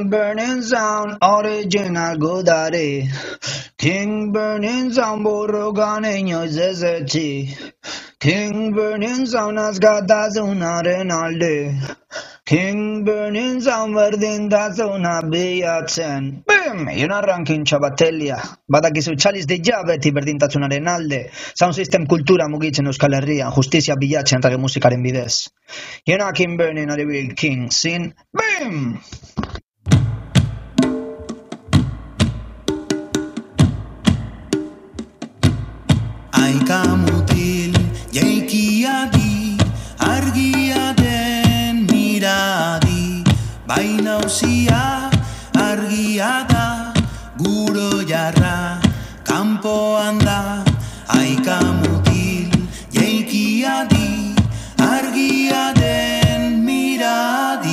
King Burning Sound, original godare. King Burning Sound, borroganeño zezeci. King Burning Sound, azgatazuna renalde. King Burning Sound, berdintazuna bilatzen. Bim! Iuna ranking txabatelia. Badakizu txaliz deia beti berdintasunaren alde. Sound System kultura mugitzen Euskal Herrian, justizia bilatzen rage musikaren bidez. Iuna King Burning Aribil King, sin BIM! Aika mutil, jeikiadi, argia den miradi, baina usia argia da, guro jarra, kanpoan da. Aika mutil, jeikiadi, argia den miradi.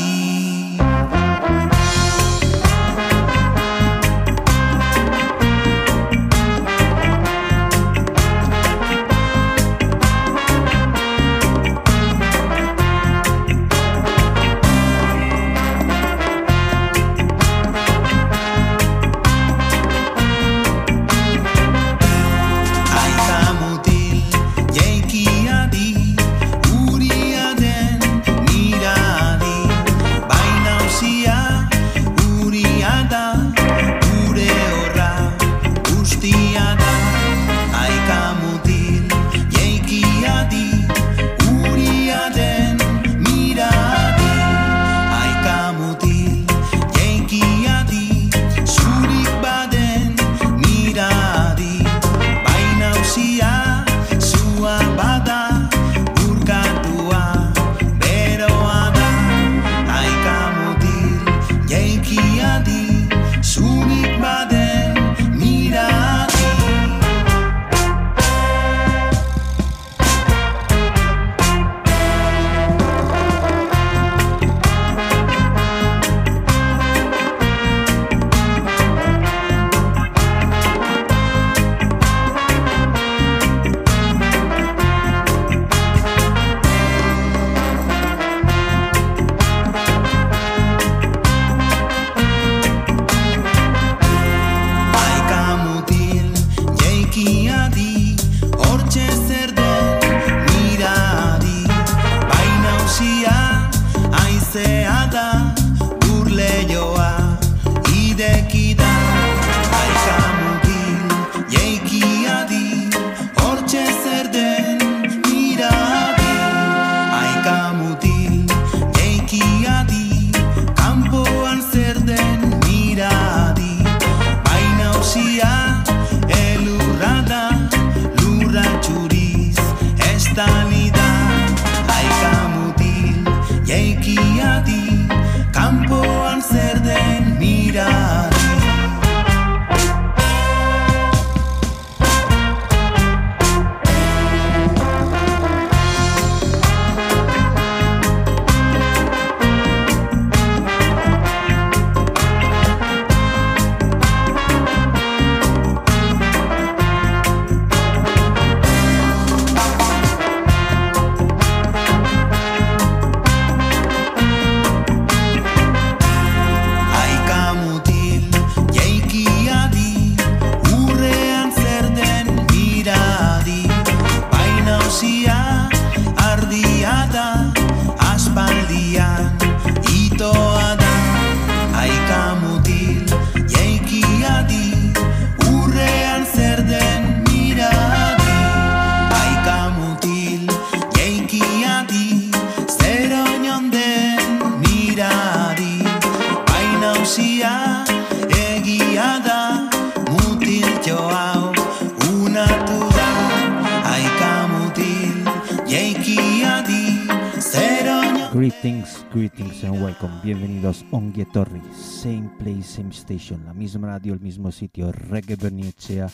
Greetings and welcome, bienvenidos Ongi Etorri, same place, same station, la misma radio, el mismo sitio, Reggae Berniechea,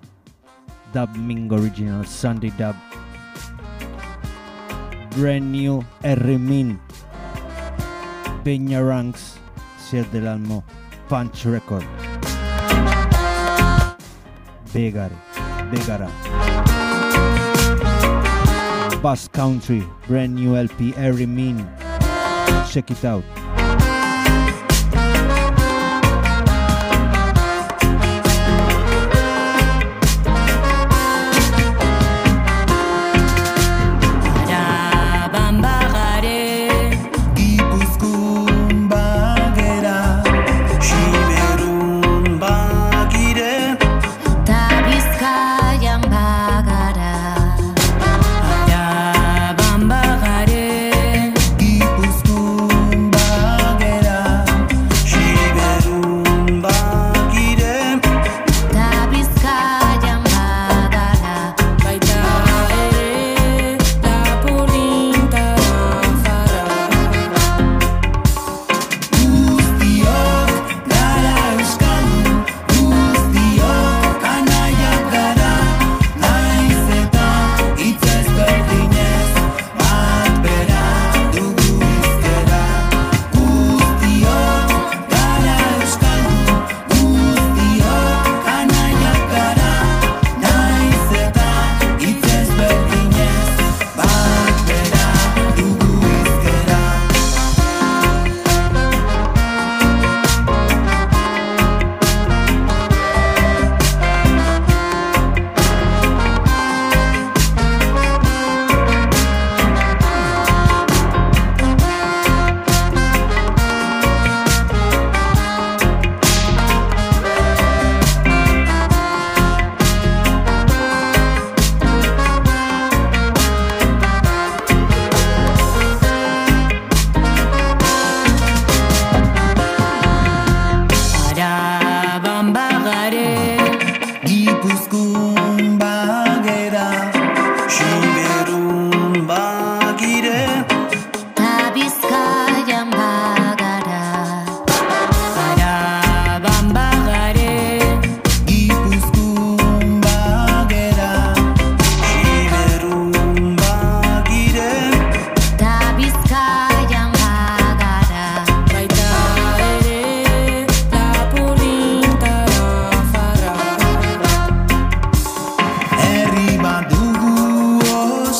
Dub Ming Original, Sunday Dub, brand new R-Min, Peña Ranks, Ser del Almo, Punch Record, Begara, Bass Country, brand new LP, R-Min. Check it out.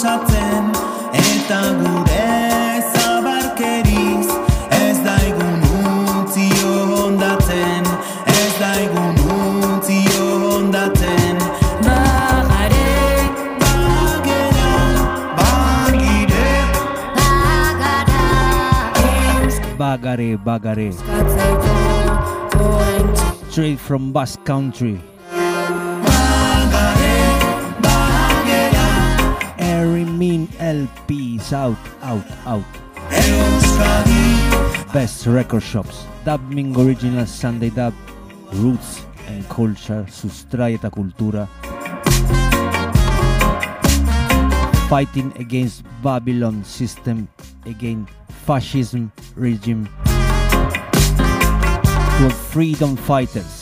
osatzen eta gure zabarkeriz ez daigun utzi hondatzen, ez daigun utzi hondatzen. Bagare, bagare. Straight from Basque Country. Erimin LPs out. Best record shops. Dubbing original Sunday dub. Roots and culture. Sustrae eta cultura. Fighting against Babylon system, against fascism regime. To freedom fighters.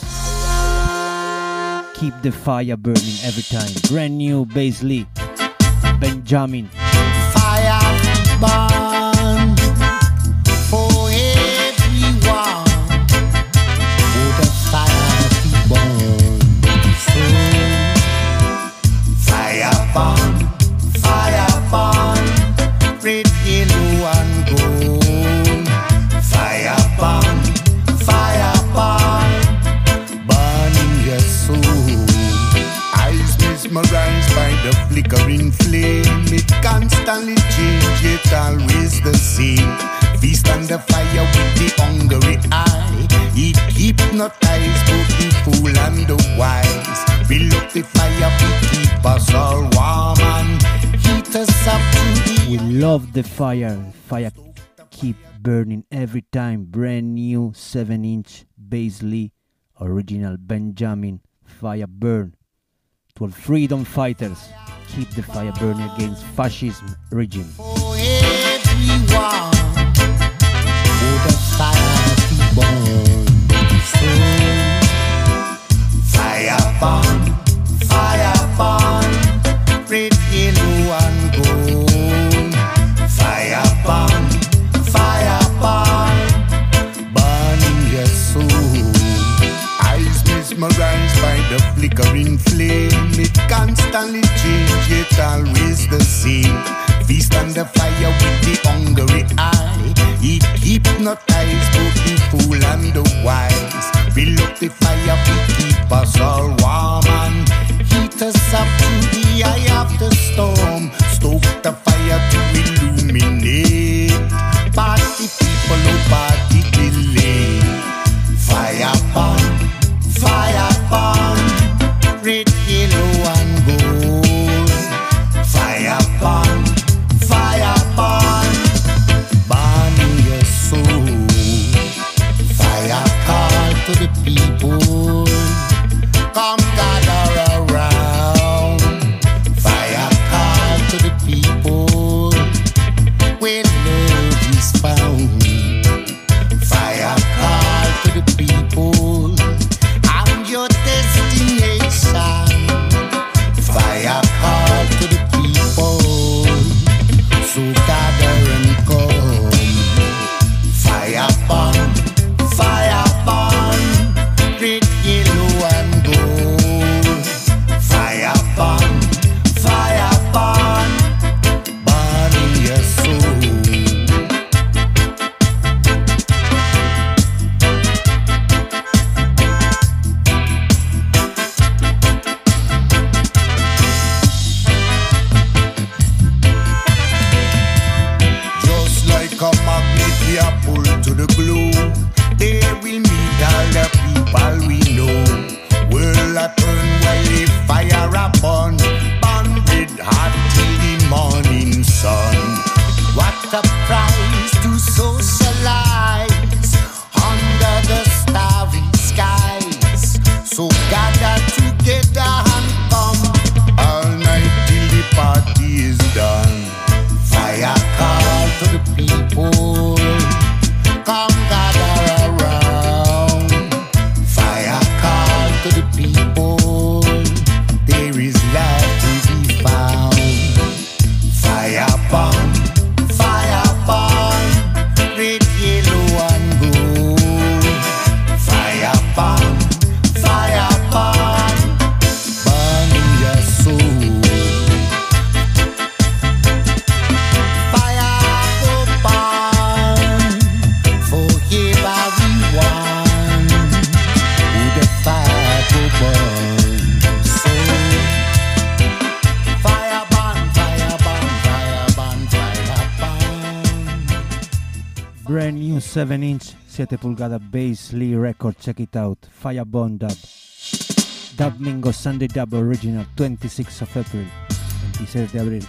Keep the fire burning every time. Brand new Baisley, Benjamin. Fire burn for everyone. For the fire to burn. So fire burn, red, yellow and gold. Fire burn, burning your soul. Eyes mesmerized by the flickering flame. It constantly changes, yet always the same. Feast on the fire with the hungry eye. It hypnotizes both the fool and the wise. Fill up the fire, we keep us all warm and heat us up to the. We love the fire. Fire keep burning every time. Brand new 7-inch Baisley original Benjamin. Fire burn. 12 freedom fighters. Keep the fire burning against fascism regime. For everyone, for the fire to burn. So fire burn, red, yellow and gold. Fire burn, burning your soul. Eyes mesmerized by the flickering flame. It constantly changes, yet always the same. Feast on the fire with the hungry eye. It hypnotizes both the fool and the wise. Fill up the fire, we keep us all warm and heat us up to the eye of the storm. Stoke the fire to illuminate. Party people, oh party delay. Fire burn, red, yellow and gold. Fire burn, burning your soul. Fire call to the people, come gather around. Fire call to the Brand new 7-inch 7 pulgada Bass Lee record, check it out. Firebomb Dub. Dub Mingo Sunday Dub original, 26 of April. 26 de abril.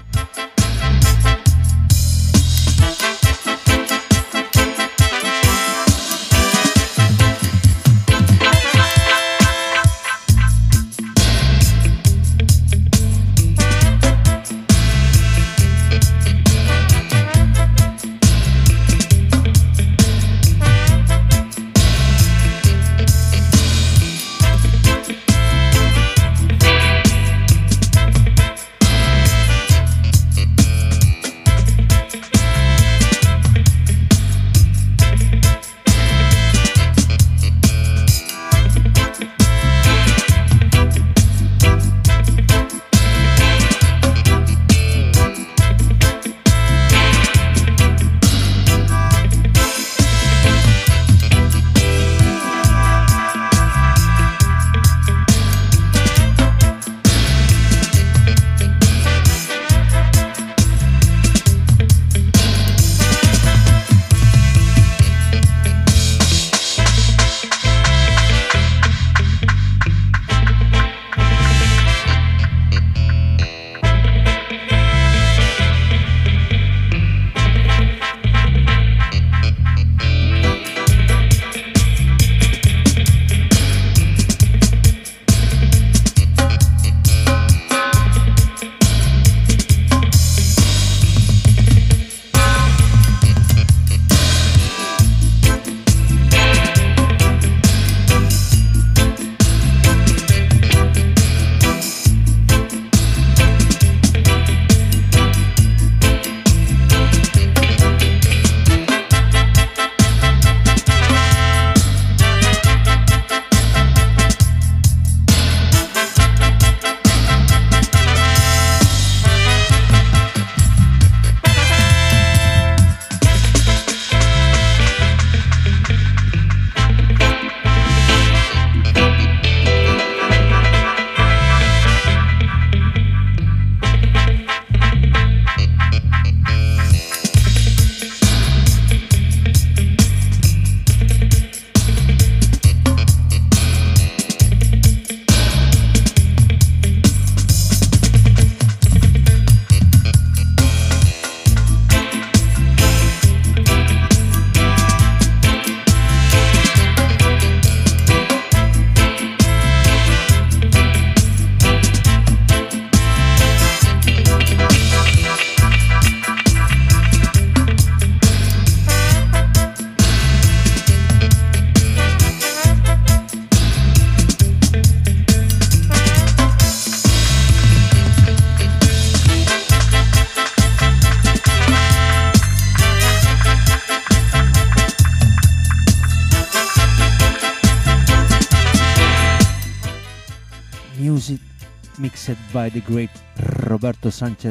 Mixed by the great Roberto Sanchez,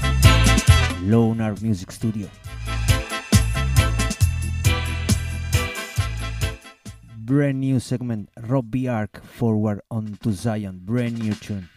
Lone Art Music Studio. Brand new segment, Robbie Ark, Forward Onto Zion, brand new tune.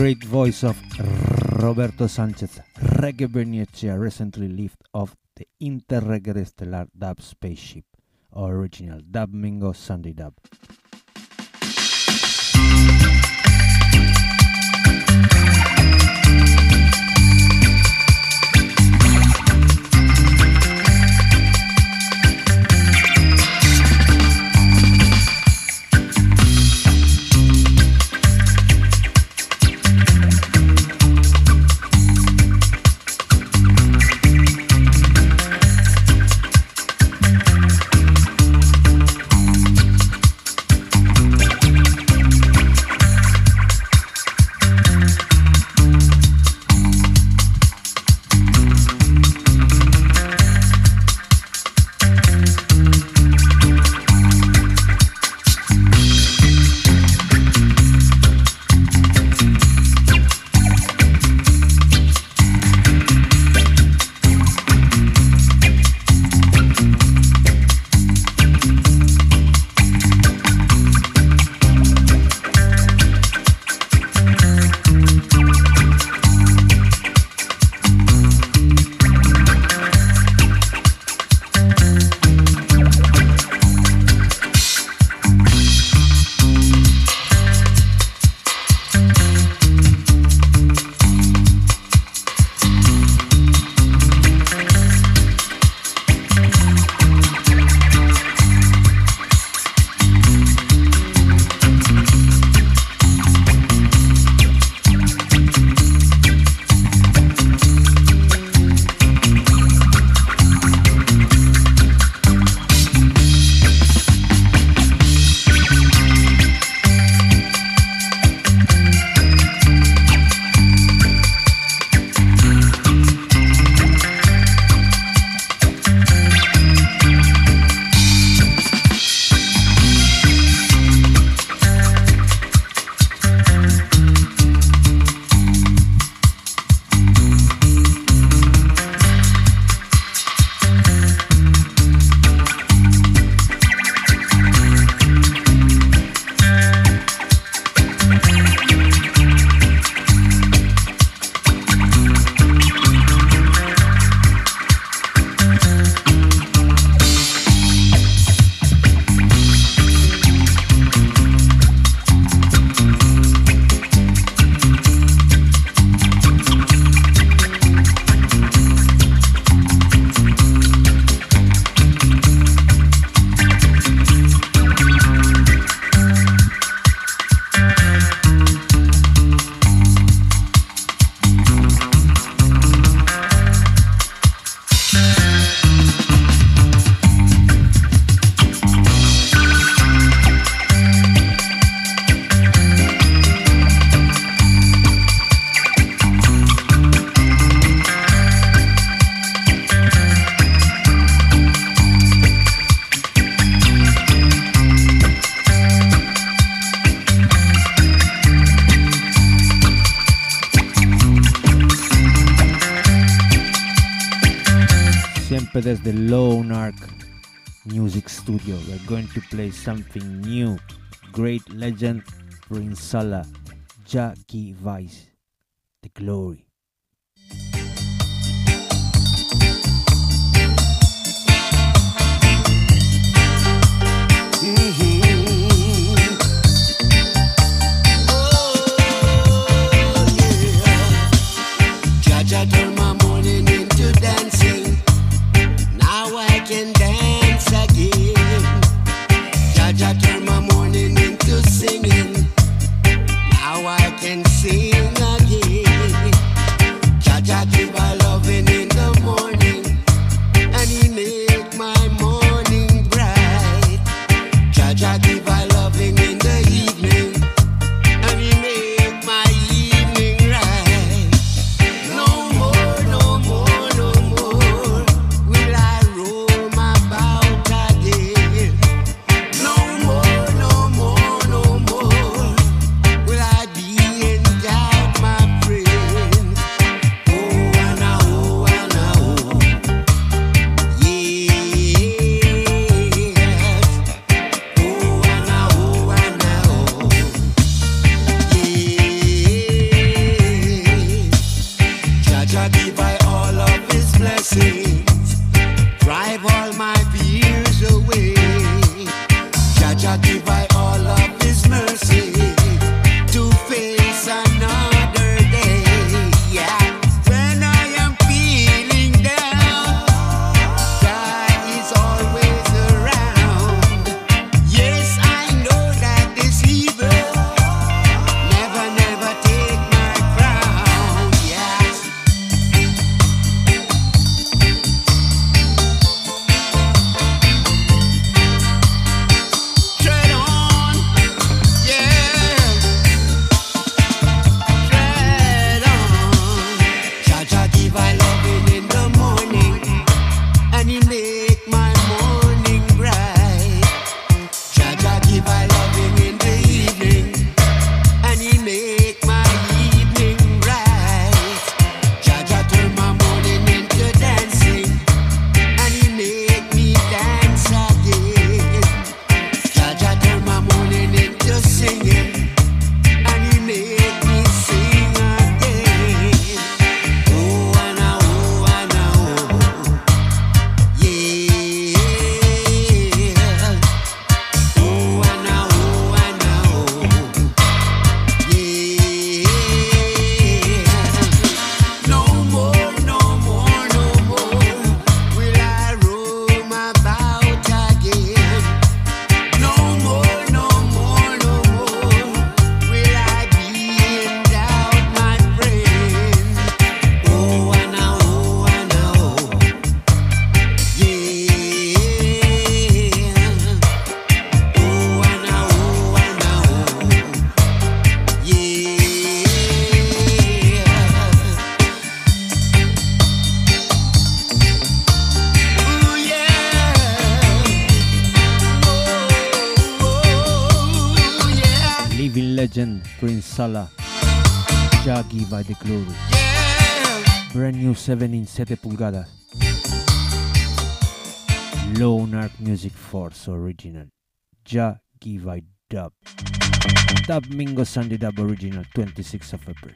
great voice of Roberto Sanchez, Reggae Bernicea recently lifted off the Interreggae Stellar Dub Spaceship, original Dub Mingo Sunday Dub. Desde Lone Ark Music Studio, we're going to play something new. Great legend Rinsala, Jackie Vice, The Glory. Jaja turn my morning into dancing. Now I can dance again. Jaja turn my morning into singing. Now I can sing again. Jah give I all of His mercy to face another day. Yeah. When I am feeling down, God is always around. Yes, I know that this evil never take my crown. Yes. Tread on, yeah. Tread on. Jah Jah give I loving in the morning, and He make my morning bright. Jah Jah give I loving in the evening, and He make my evening bright. Jah Jah turn my morning into dancing, and He make me dance again. Jah Jah turn my morning into singing, and He make me sing again. Oh, and oh, yeah. Oh, and yeah. No more, no more, no more will I roam about again. No more, no more, no more will I be in doubt, my friend. Oh, and oh, yeah. Oh, and yeah. Ooh, yeah. Oh, yeah. Living legend Prince Salah, Jah give I the glory. Yeah. Brand new 7-inch 7 pulgadas. Lone Ark Music Force original. Jah give I dub. Dub Mingo Sunday Dub original 26th of April.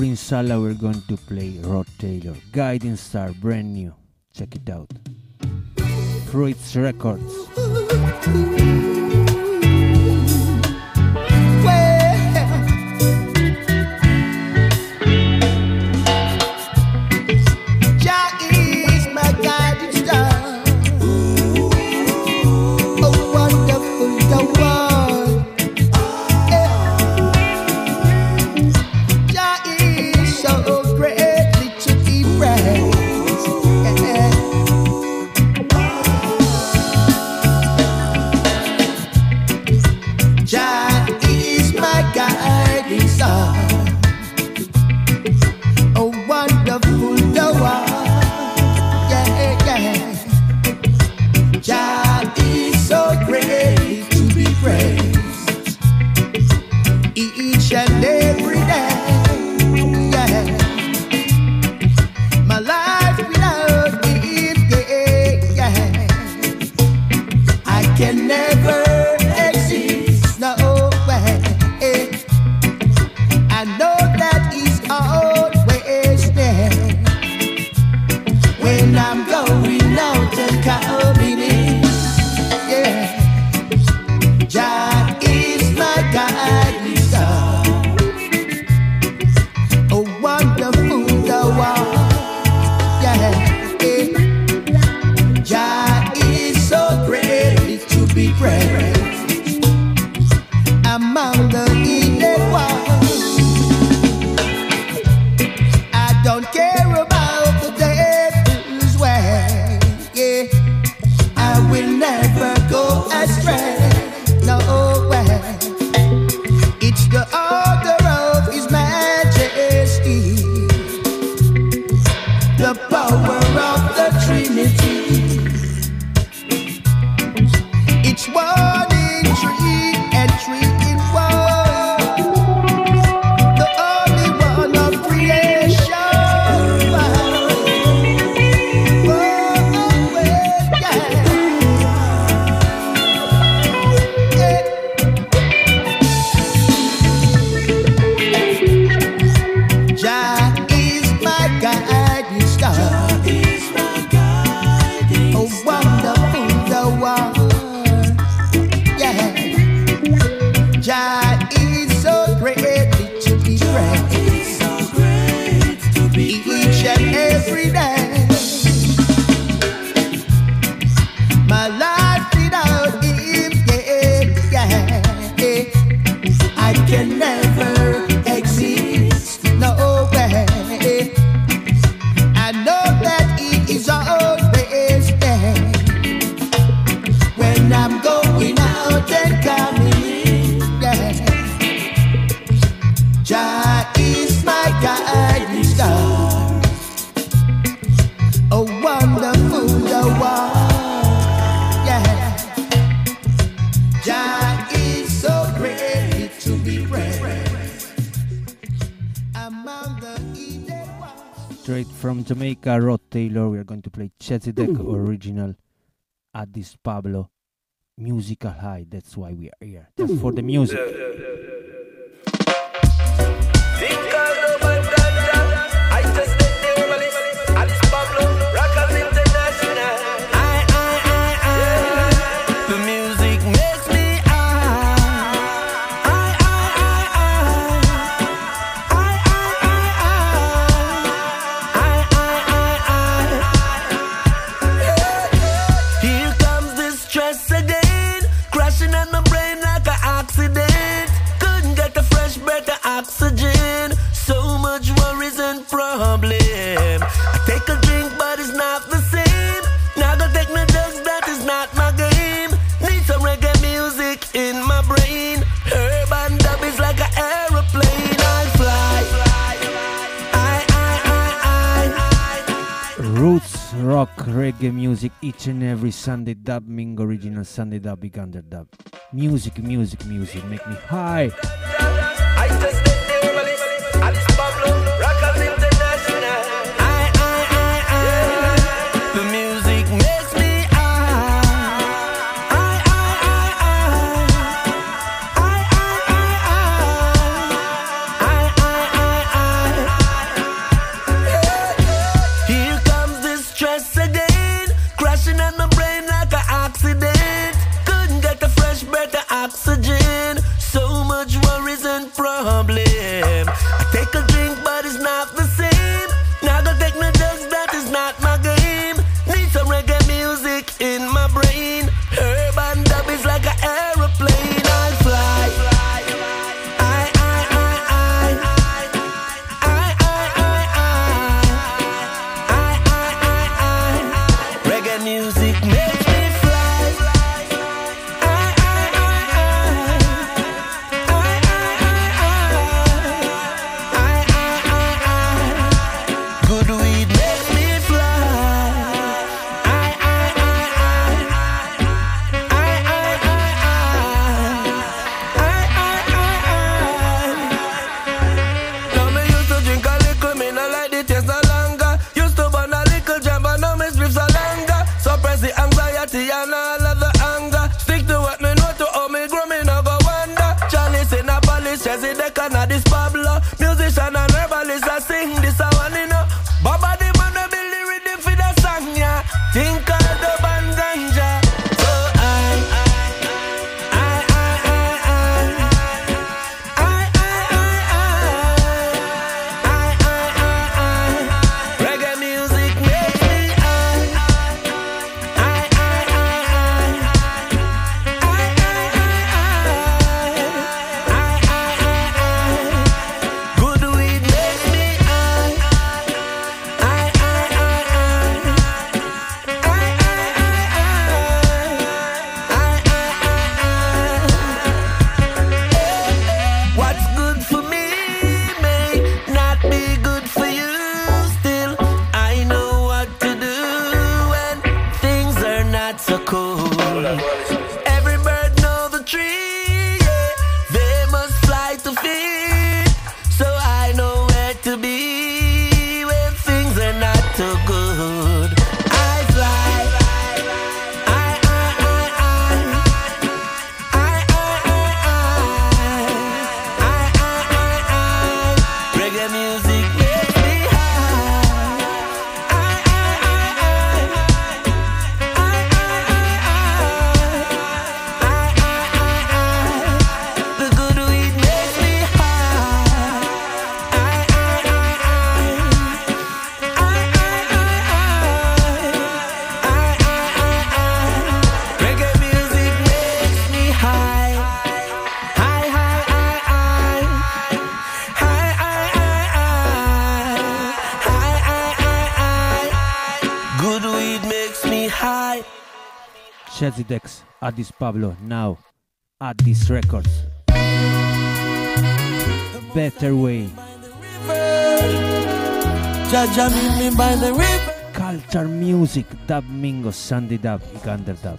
Supreme Sala, we're going to play Rod Taylor, Guiding Star, brand new. Check it out. Fruits Records. Jamaica, Rod Taylor. We are going to play Chezidek original Addis Pablo Musical High. That's why we are here, just for the music. Oxygen, so much worries and problem. I take a drink, but it's not the same. Now go take no drugs, that is not my game. Need some reggae music in my brain. Urban dub is like an aeroplane. I fly. Roots, rock, reggae music each and every Sunday dub, Ming original Sunday dub, big under dub. Music, music, music, make me high. brain. Urban dub is like an aeroplane. I fly. Reggae music makes me fly. Good weed makes me fly. Now me used to drink a little, me no like the taste no longer. Used to burn a little jam, but now me spliffs are longer. Suppress the anxiety and all of the anger. Stick to what me know, to how me grow, me no go wonder. Chalice in a polish, Jesse Decan a this Pablo. Musician and herbalist, I sing this a one, you know. Baba the man a build the rhythm for the song, yeah. Think of the band ganja. So reggae music makes me good weed makes me what's good for me may not be good for you. Still, I know what to do when things are not so cool. Every bird know the tree, yeah. They must fly to feed. So I know where to be when things are not too good. I fly. Reggae music makes me high. The good weed makes me high. Reggae music makes me high. High, high, high, high. High, high, high, high. High, high, high, high. Good weed makes me high. Shazzy Dex, Addis Pablo, now Addis Records. Better Way, Jaja meet me by the river. Culture Music, Dub Mingo, Sunday Dub, Uganda Dub.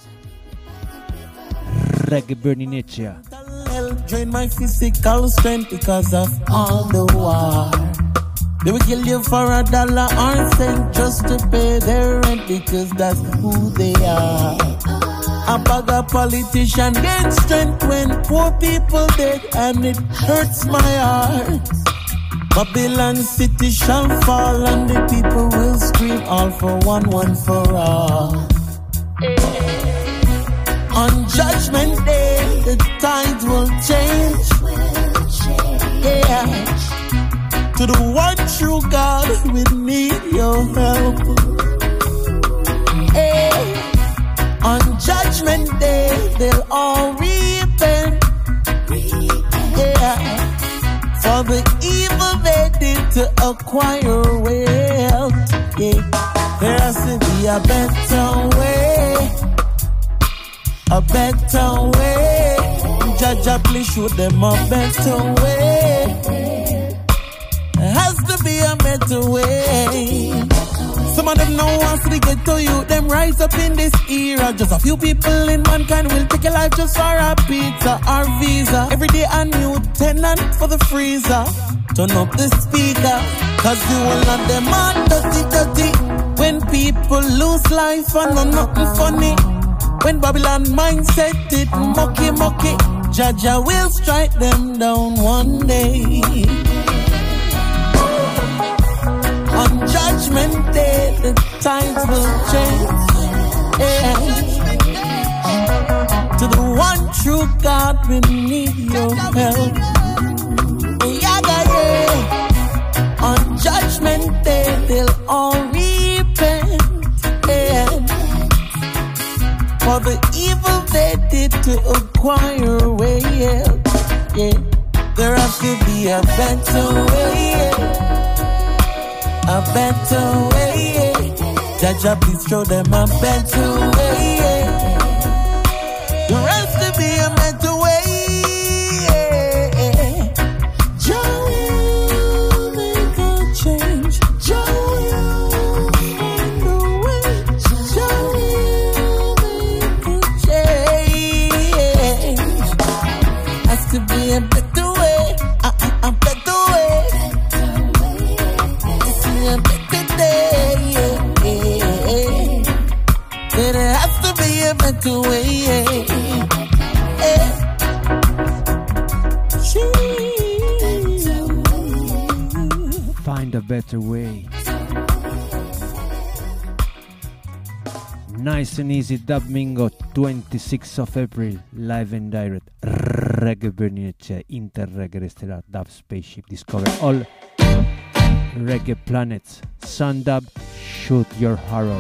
Reggae Berninecea, Help drain my physical strength because of all the war. They will kill you for $1 or cent just to pay their rent because that's who they are. A bag of politician gain strength when poor people dead and it hurts my heart. Babylon city shall fall and the people will scream all for one, one for all. On Judgment Day, the tides will change. Yeah. To the one true God, we need your help. Hey. On Judgment Day, they'll all repent. Yeah. For the evil they did to acquire wealth. Yeah. There has to be a better way. A better way. Jaja, please show them a better way. There has to be a better way. Some of them now wants to get to you. Them rise up in this era. Just a few people in mankind will take your life just for a pizza or visa. Every day a new tenant for the freezer. Turn up the speaker, cause you will not them are dirty, dirty. When people lose life and no nothing funny. When Babylon mindset it mucky, mucky. Jaja will strike them down one day. On Judgment Day, the times will change. Yeah. To the one true God, we need your help. Yeah. On Judgment Day, they'll all repent. Yeah. For for the evil they did to acquire wealth. Yeah, there has to be a better way. A better way. Jaja, please show them a better way. There has to be a better way. Jah will make a change. Jah will find a way. Jah will make a change. Has to be a better way. A better way. It's a better day. There has to be a better way. Find a better way. Nice and easy, Dub Mingo, 26th of April, live and direct. Reggae Bernice, Inter-Reggae Stellar Dub Spaceship. Discover all reggae planets. Sun Dub, shoot your arrow.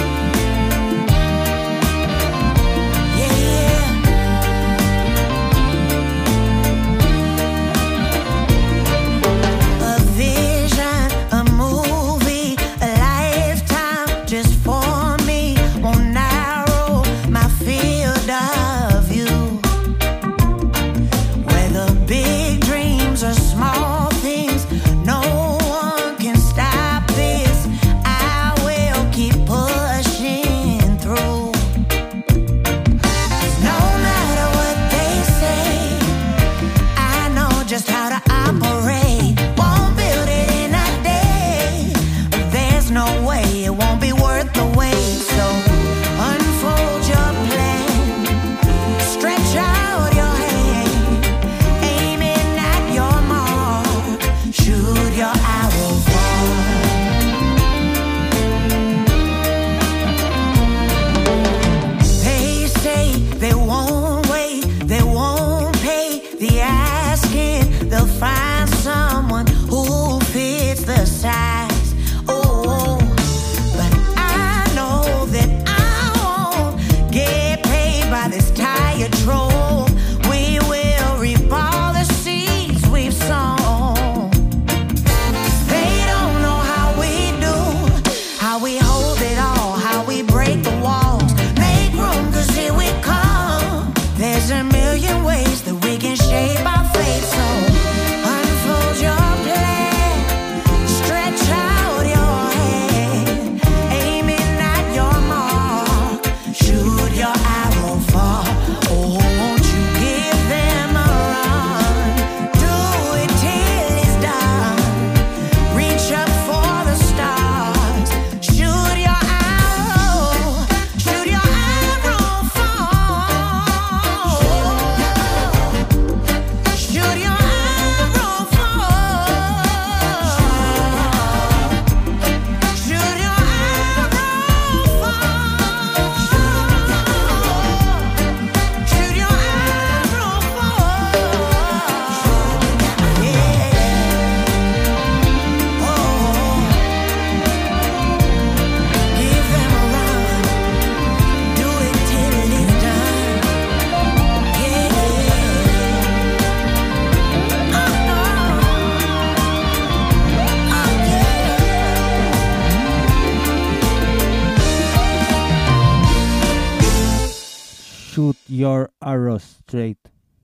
Your arrow straight.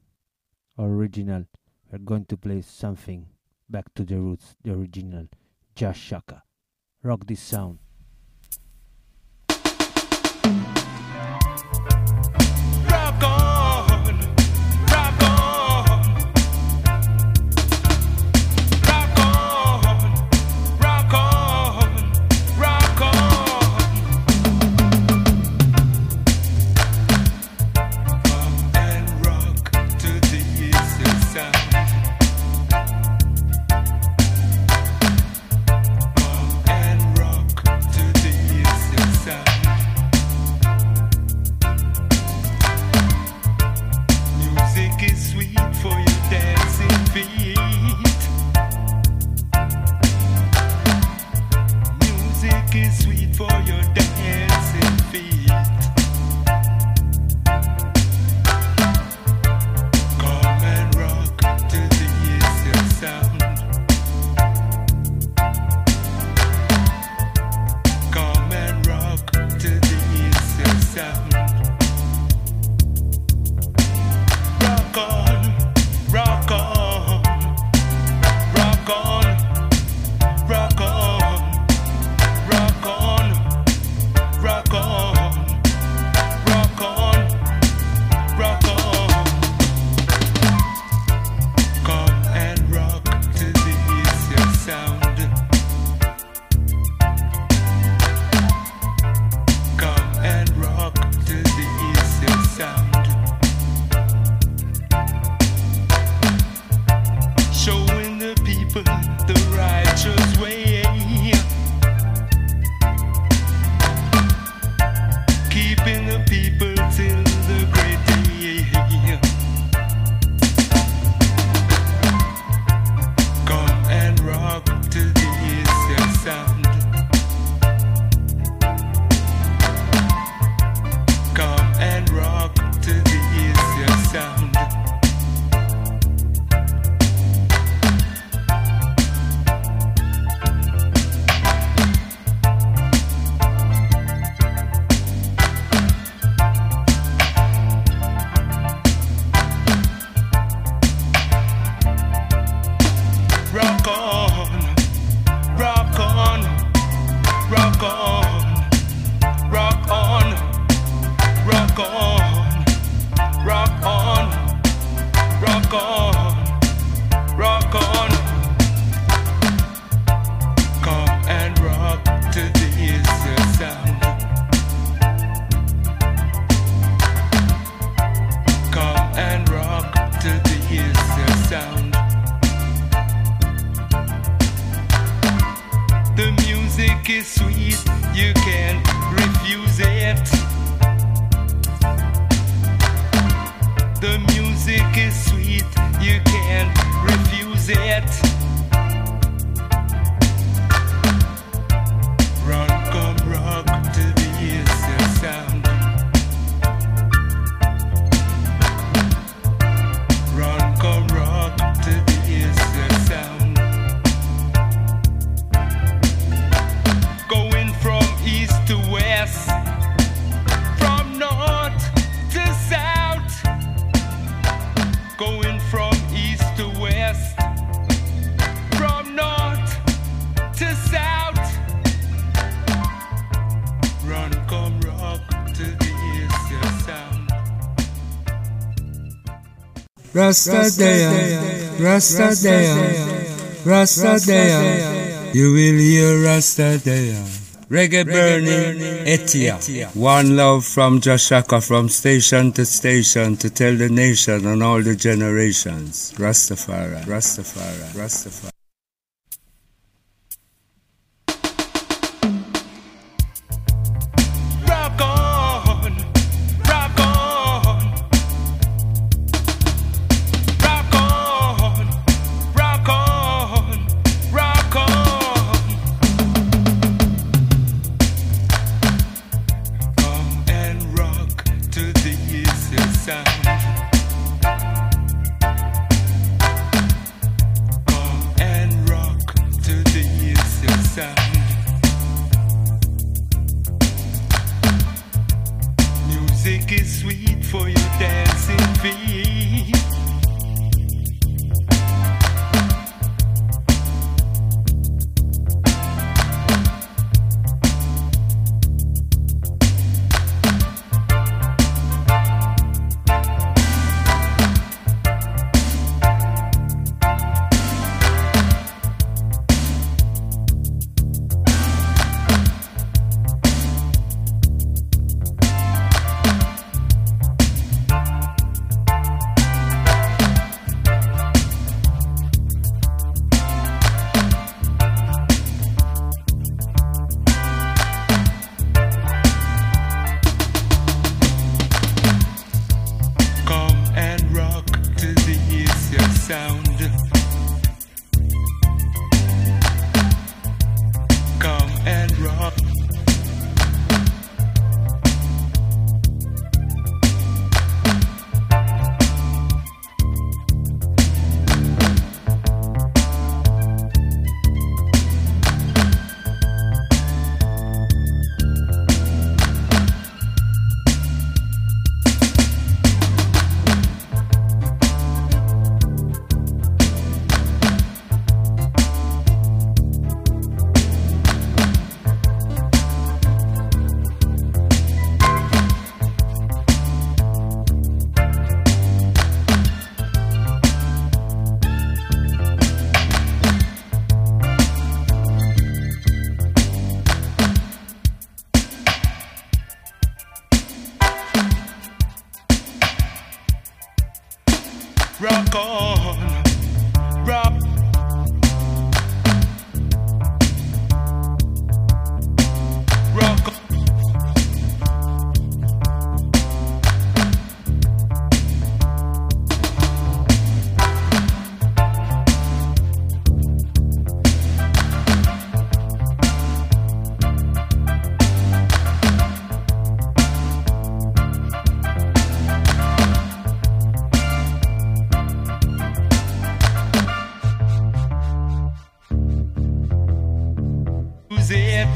Original. We're going to play something back to the roots, the original Jah Shaka. Rock this sound. Rock on, rock on, rock on, rock on, rock on. Come and rock to the eastern side. Come and rock Use it. Run, come rock to the eastern sound. Run, come rock to the eastern sound. Going from east to west, from north to south. Going from east to west, from north to south. Run, come rock to the eastern sound. Rastadea, Rastadea, Rastadea. You will hear Rastadea. Reggae burning, Etia. One love from Jashaka, from station to station, to tell the nation and all the generations. Rastafari, Rastafari, Rastafari. Rock on, rock on, rock on, rock on, rock on. Come and rock to the eastern sound. Come and rock to the eastern sound. Music is sweet for your dancing feet. Come and rock to the eastern sound. Come and rock. Rock on, rock. Rock on. Use it.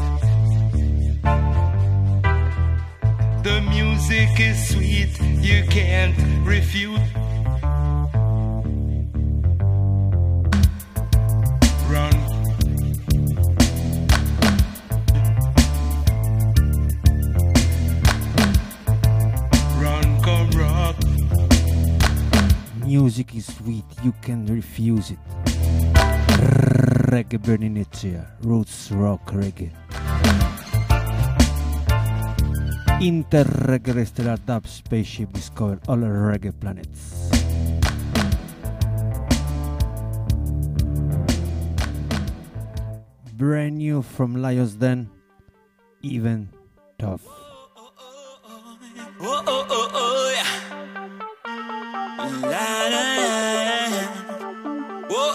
The music is sweet, you can't refute. Run. Run, come rock. Music is sweet, you can refuse it. Reggae burning it here, roots rock reggae. Interreggae dub spaceship discovered all reggae planets. Brand new from Lions Den, even tough. Oh, oh, oh, oh, yeah. La, la, la, la. Oh,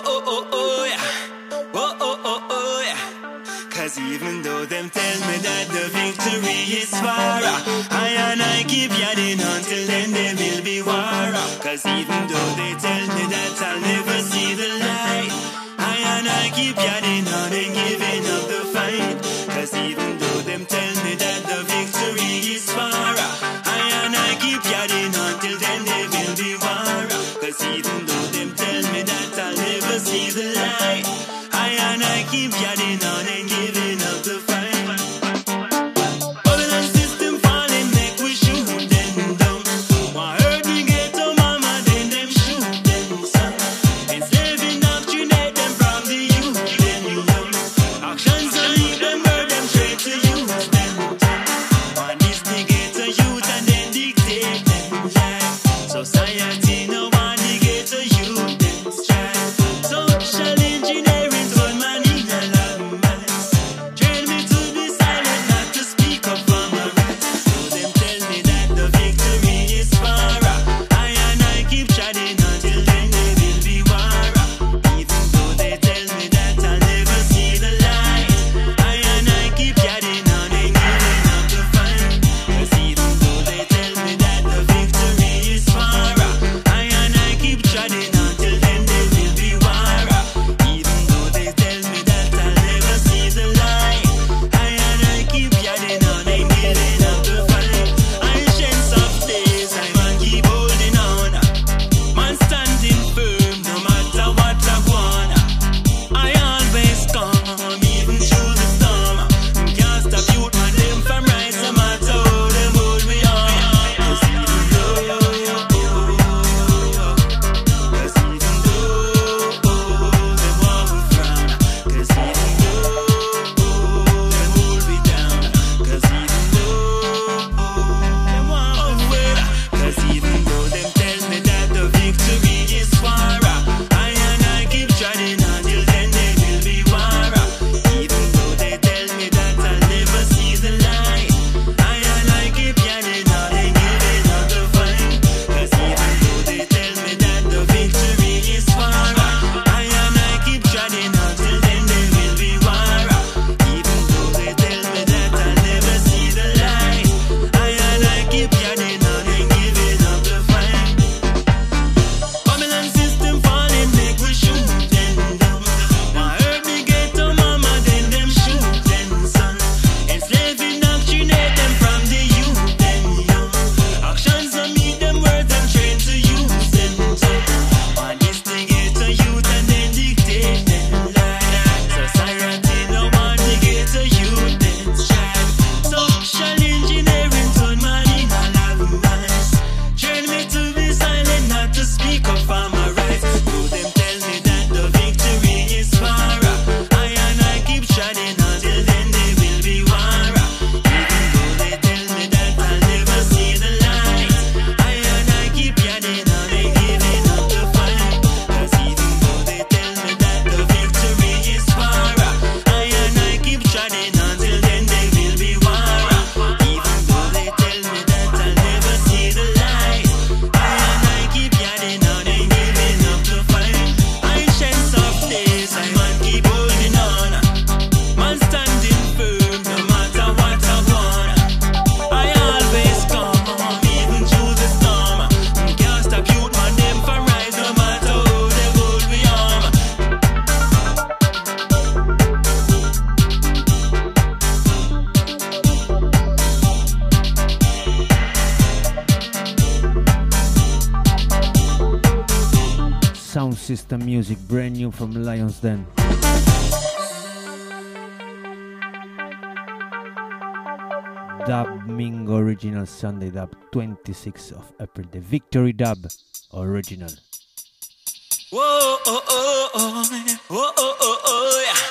even though them tell me that the victory is far, I and I keep yelling until then there will be war. Cause even though they tell me that I'll never see the light, I and I keep yelling on and giving up the fight. Cause even though them tell me that the victory is far, I and I keep yelling until then there will be war. Cause even though them tell me that I'll never see the light, I and I keep yelling on and giving up the fight. Babylon system falling, make we shoot them down. Why hurt me get to mama, then them shoot them son. Enslave, indoctrinate them from the youth, them young. Actions and lead them, burn them straight to use them. On this they get to youth and then dictate them life. Society no one they get to youth them strive. Social engineering turn man in a love mass. Train me to be silent, not to speak up for my rights. So them tell me that the victory is far, I and I keep chatting until then there will be war. Even though they tell me that I'll never see the light, I and I keep chatting on and giving up the fight. Cause even though they tell me that the victory is far, I and I keep chatting until then there will be war. Even though they tell me that I'll never see the light, I and I keep chatting on and giving up the fight. I shed some days, I man keep holding on. Man standing firm, no matter what I want. I always come, even through the storm. Can't stop youth, man, them from rise, no matter how them hold me on. Cause even though them want me frown. Cause even though them hold me down. Cause even though them want me wait. Cause even though them tell me that the victory is far, I and I keep trying until then there will be war. Even though they tell me that I'll never see the light, I and I keep yelling out and giving up the fight. Cause even though they tell me that the victory is far, I and I keep trying until then there will be war. Even though they tell me that I'll never see the light, I and I keep yelling out and giving up the fight. Babylon system falling, make we shoot them down. Why hurt me get to mama, then them shoot them son. Enslave, indoctrinate them from the youth, them young. Actions don't meet them words and train to use them tongue. On this they get to youth and then dictate them life. Society no one to get to youth them strive. Social engineering turn man in a love mass. Train me to be silent, not to speak up for my rights. Though them tell me that the victory is far, I and I keep chatting until then there will be war. Even though they tell me that I'll never see the light, I and I keep yelling on and giving up the fight. Cause even though they tell me that the victory is far, I and I keep chatting until then there will be war. Even though they tell me that I'll never see the light, I and I keep yelling on and giving up the fight. I shed soft days, I man keep holding on. Man standing firm, no matter what I want. I always come, even through the storm. Can't stop youth, man, them from rise, no matter how they hold me on. Sound System music, brand new from Lions Den. Dub Mingo Original Sunday Dub, 26th of April. The Victory Dub Original. Whoa, oh, oh, oh, whoa, oh, oh, oh, yeah.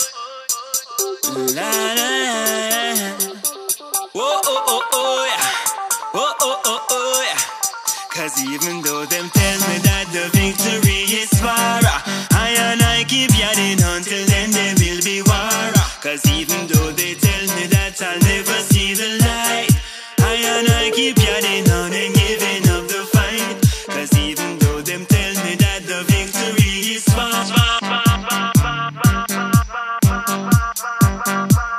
La, la, la. Whoa, oh, oh, oh, yeah. Whoa, oh, oh, oh, yeah. Cause even though them tell me that the victory is far, I and I keep yelling until then there will be war. Cause even though they tell me that I'll never see the light, I and I keep yelling on and giving up the fight. Cause even though them tell me that the victory is far,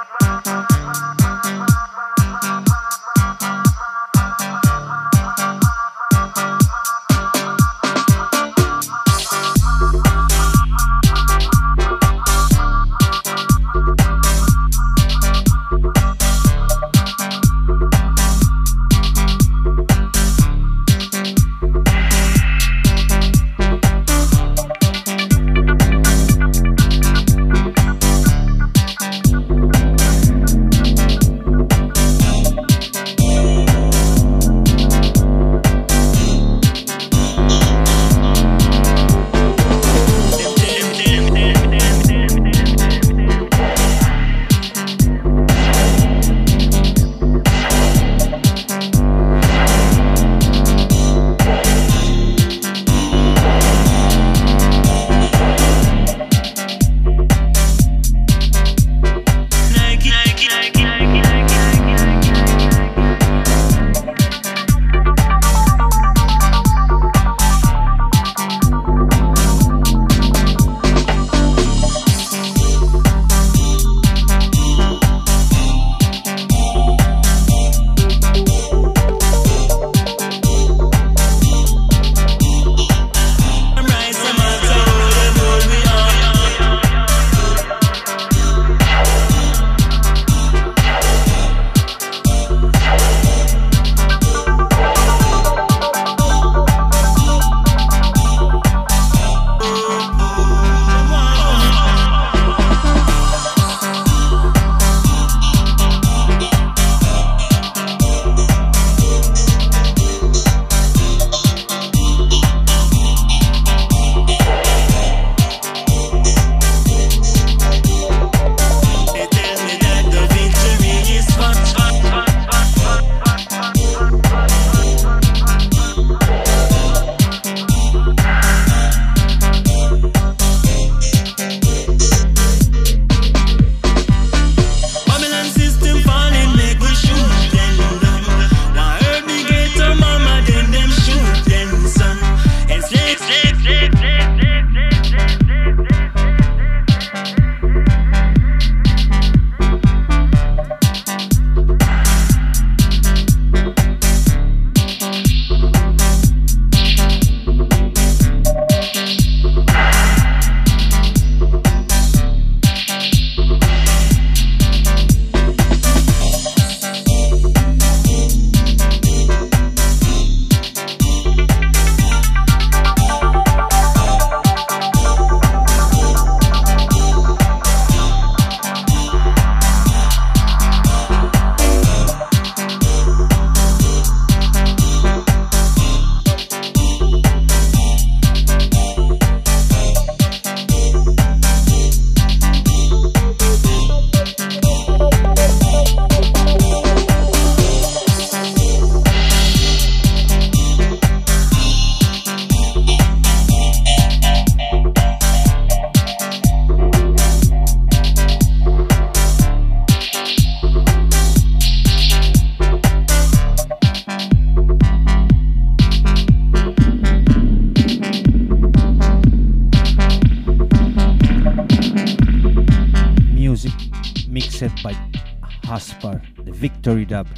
Aspar, the Victory Dub.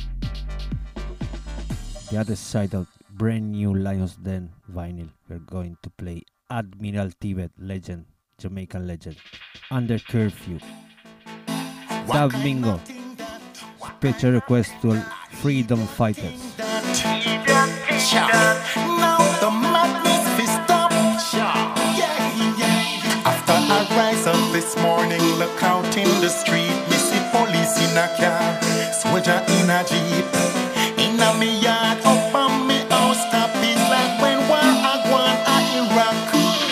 The other side of brand new Lions Den vinyl, we're going to play Admiral Tibet, legend, Jamaican legend, Under Curfew. Dub Mingo, special request to Freedom Fighters. Now the madness is stop. After I rise up this morning, look out in the street, me see police in a car, soldier in a jeep, in a me yard, up on me house top. It's like when war I won at Iraq.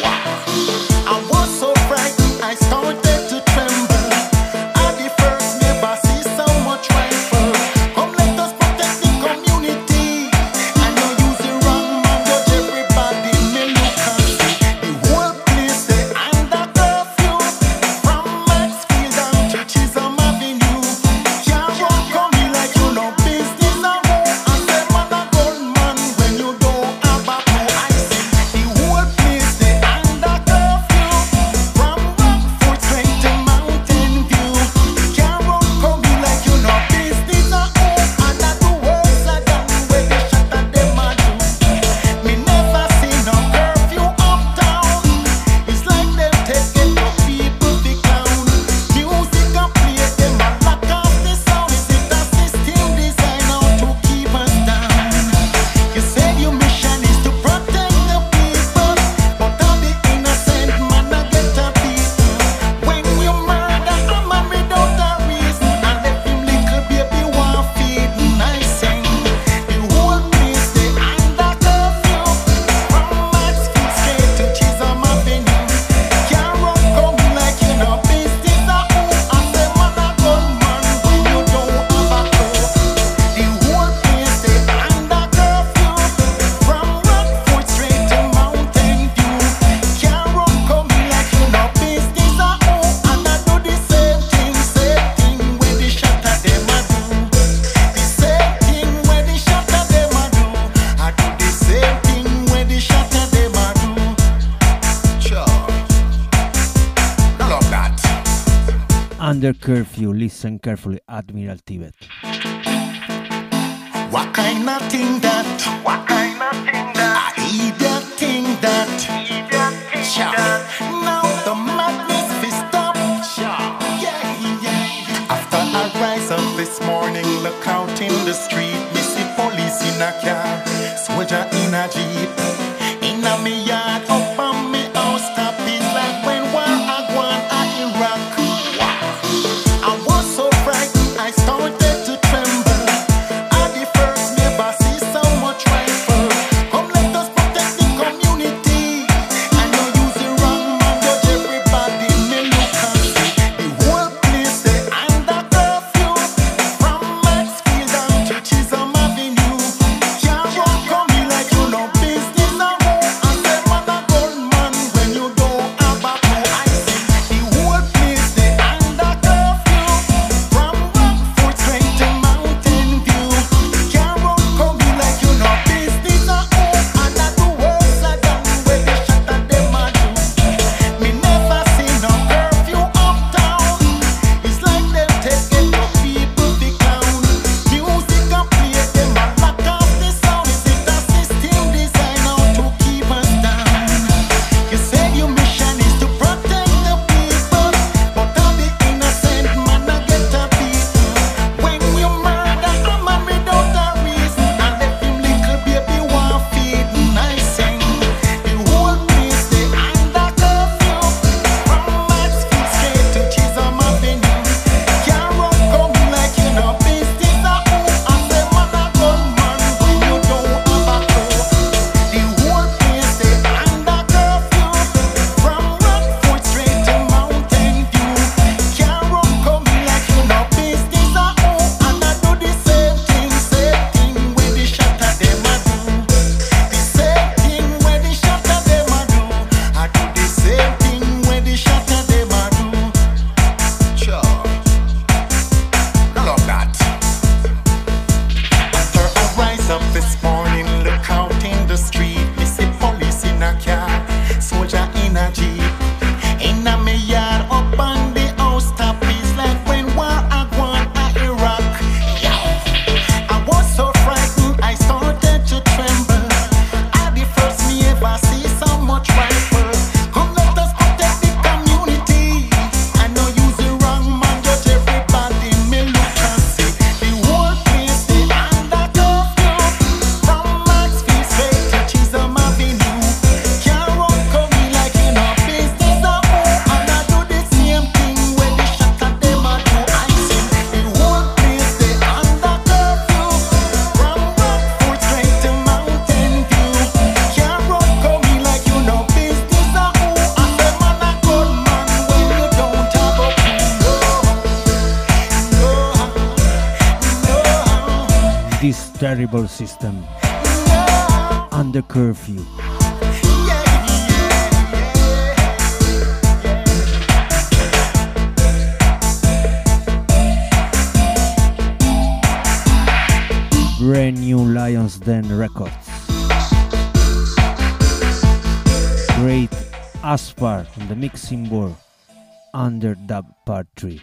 I was so frightened, I started to tremble. At the first never see so much rifle. Come let us protect the community. I know use the wrong man, judge everybody. Me look and see the whole place they under curfew. From Maxfield down to Chisholm Avenue. Can't run come me like you know business a hoe. And say man a gunman when you don't have a clue. I see the whole place they under curfew. From Rockford straight to Mountain View. Can't run come me like you know business a hoe. And I do worse a than where they shot at them a do. Me never see no curfew uptown. It's like them taking the people to clown. Music a play, them a lock off the sound. Is it a system designed out to keep us down? You said your mission is to protect the people, but all the innocent man a get a beat. When you murder a man without a reason, and let him little baby want feed, I sing the whole place they under curfew. From Maxfield straight to Chisholm Avenue. Can't run come like you know business a hoe. And say man a gunman when you don't have a clue. The whole place they under curfew. From Rockford straight to Mountain View. Can't run come like you know business a hoe. And I do the same thing where the shot at them a do. The same thing where the shot at them a do. I do the same thing where the shot at them a do. Sure. Love that. Under Curfew, listen carefully, Admiral Tibet. What kind of thing that? What kind of thing that? I idiot thing that. Sure. Now the madness fi stop. Sure. After I rise up this morning, look out in the street, me see police in a car, soldier in a jeep, in a me yard, up on me house top. It's like when war I won at Iraq. I was so frightened, I started to tremble. At the first never see so much rifle. Come let us protect the community. I know use the wrong man, judge everybody. Me look and see the whole place they under curfew. From Maxfield down to Chisholm Avenue. Can't run come me like you know business a hoe. And say man a terrible system under curfew. Brand new Lions Den Records. Great Aspar on the mixing board under Dub Part 3.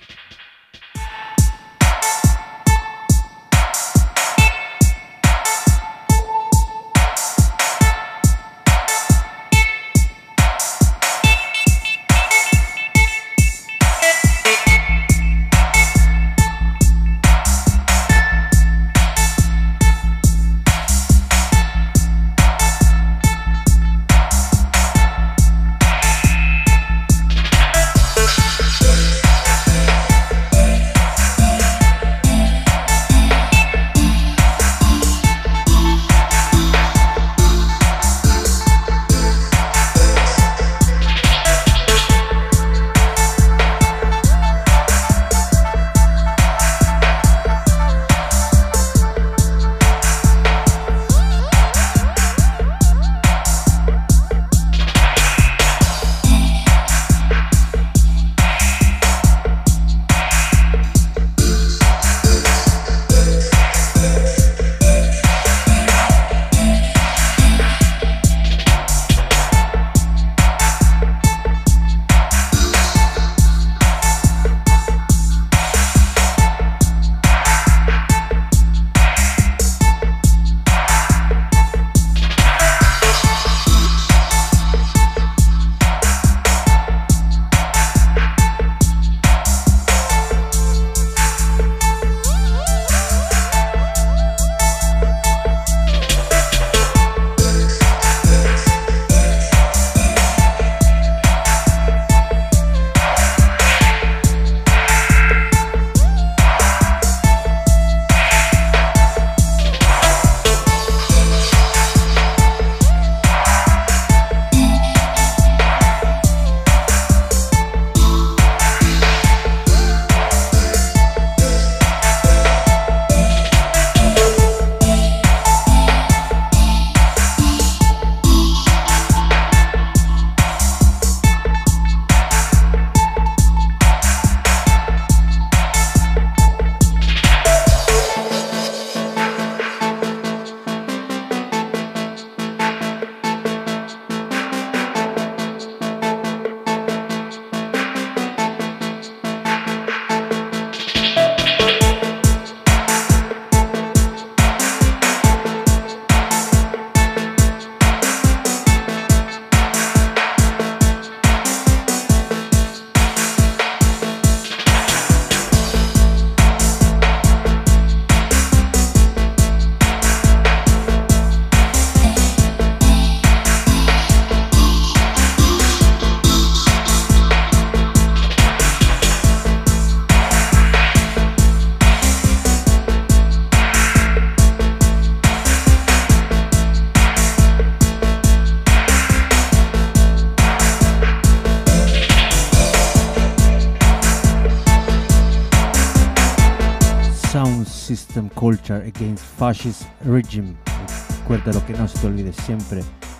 System culture against fascist regime. Recuerda lo que no se te olvide siempre: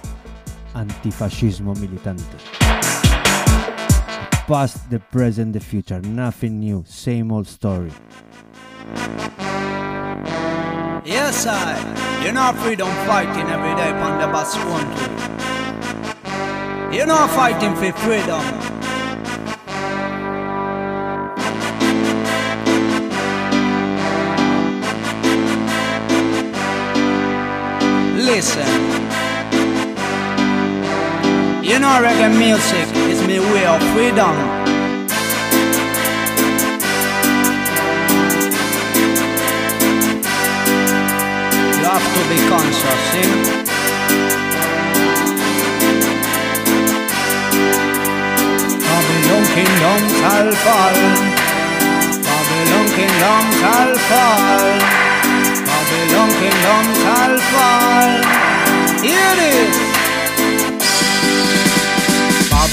antifascismo militante. The past, the present, the future, nothing new, same old story. Yes, you know freedom fighting every day on the bus country. You know fighting for freedom. Listen, you know reggae music is my way of freedom. You have to be conscious, see? Babylon kingdom shall fall. Babylon kingdom shall fall. Babylon kingdom shall fall. Hear this. Babylon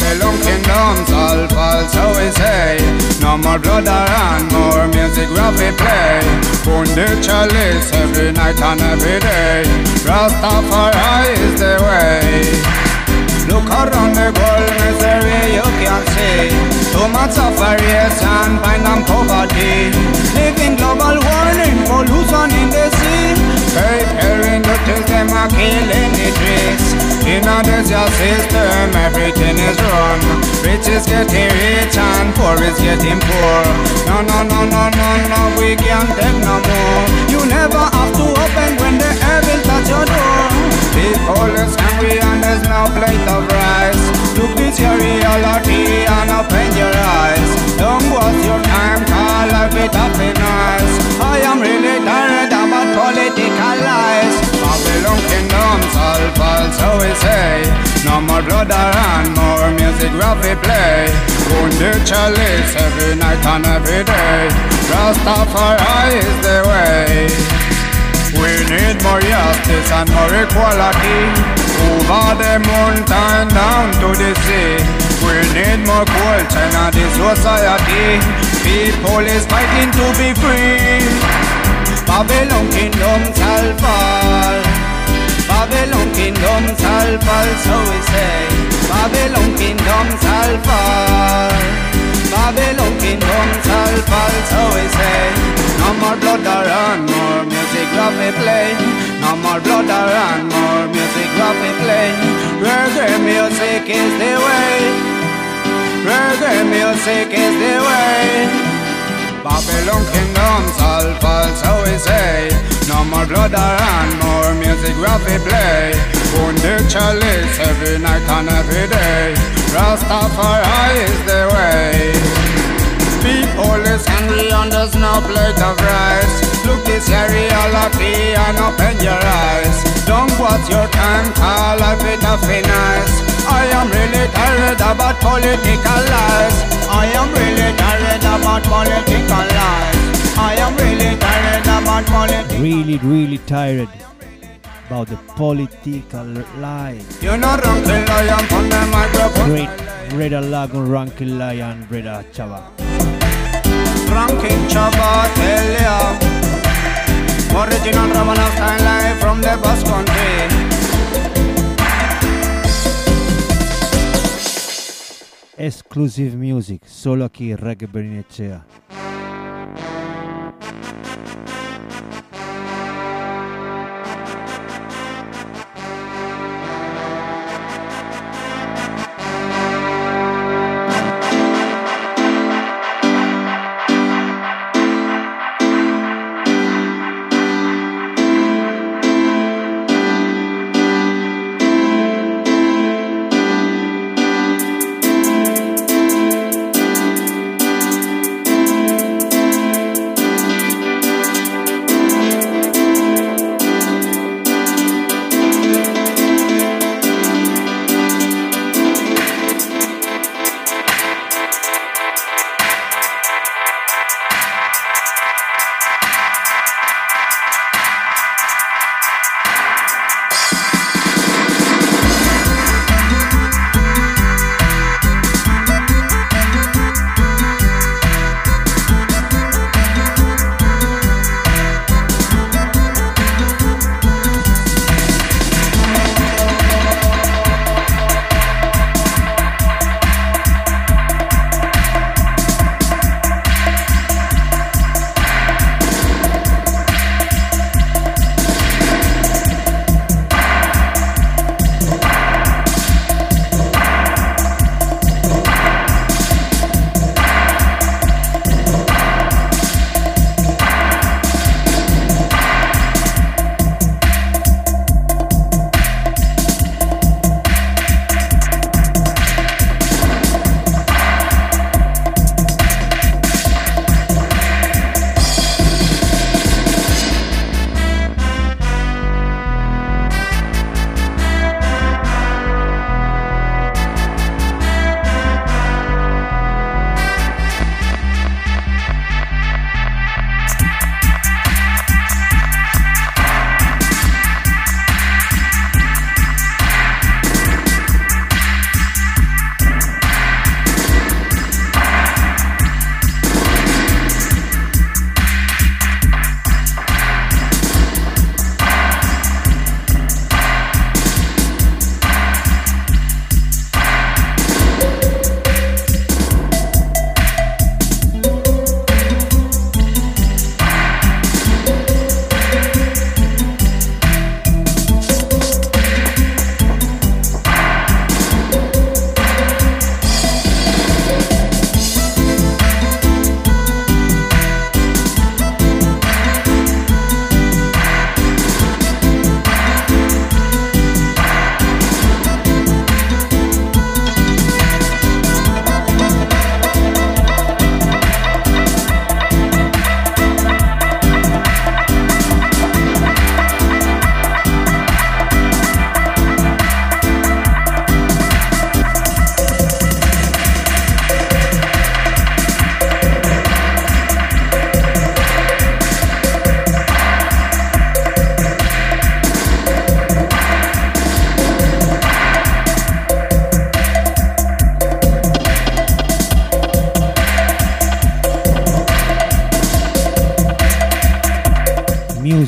kingdoms all fall, so we say. No more blood and more music we play. Wounded chalice every night and every day. Rastafari is the way. Look around the world, misery you can see. Too much separation, find and poverty. Living global warning, pollution in the sea. Preparing to till them are killing the trees. In a desert system, everything is wrong. Rich is getting rich and poor is getting poor. No, no, no, no, no, no, we can't take no more. You never have to open when the evil touch your door. People is hungry and there's no plate of rice. Look this your reality and open your eyes. Don't waste your time, call life it up in nice. I am really tired about political lies. Babylon kingdoms all fall, so we say. No more blood and more music we play. Wounded chalice every night and every day. Rastafari is the way. We need more justice and more equality. Over the mountain down to the sea. We need more culture in this society. People is fighting to be free. Babylon kingdom shall fall. Babylon kingdom shall fall, so we say. Babylon kingdom shall fall. Babylon kingdom shall fall, so we say. No more blood and more music we play. No more blood and more music we play. Reggae music is the way. Reggae music is the way. Babylon kingdoms all fall, so we say. No more blood and more music we play. Wounded chalice every night and every day. Rastafari is the way. People is hungry and there's no plate of rice. Look this your reality and open your eyes. Don't waste your time, call life it up be nice. I am really tired about political lies. I am really tired about political lies. I am really tired about political. Really tired about the political lies. You know Rankin Lion on the microphone. Great Brother Lagun, Rankin Lion, Brother Chava. Rankin Chava, tell ya. Original Ramana style live from the Basque Country. Exclusive music, solo aquí Reggae Bernicea.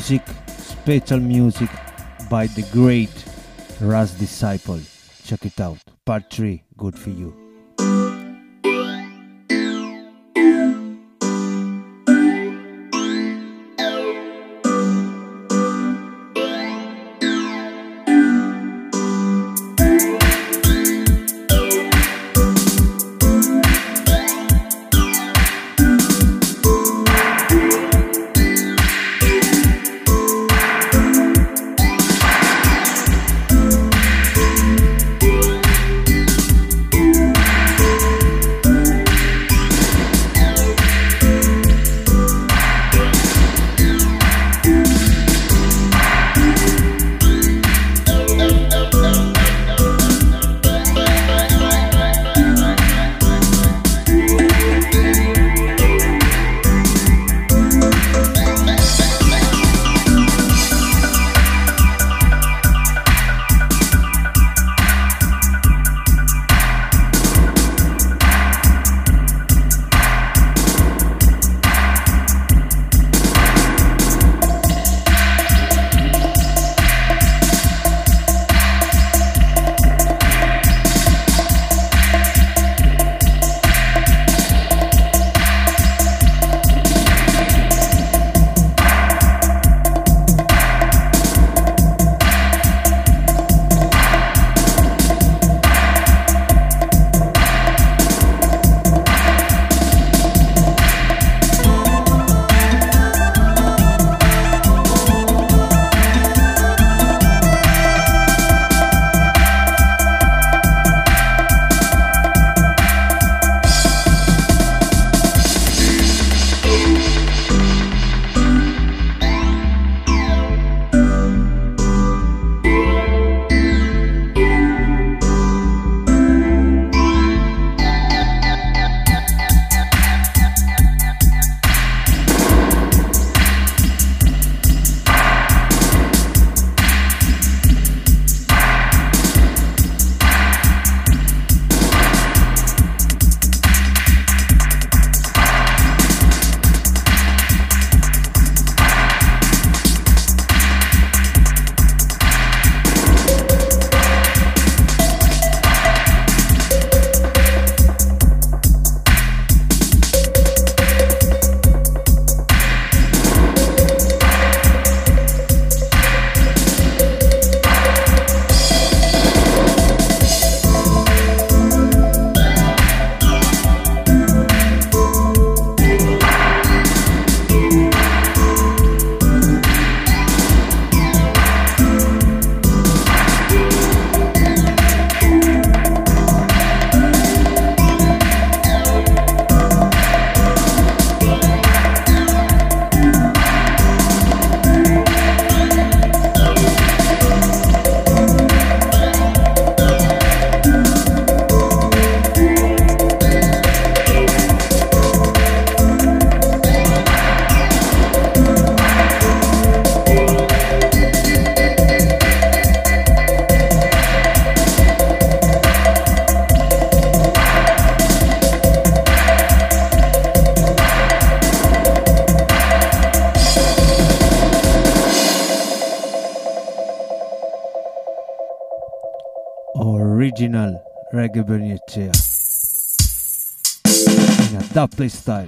music, special music by the great Ras Disciple. Check it out. Part 3, good for you. Original Reggae Bernicea in a dubplate style.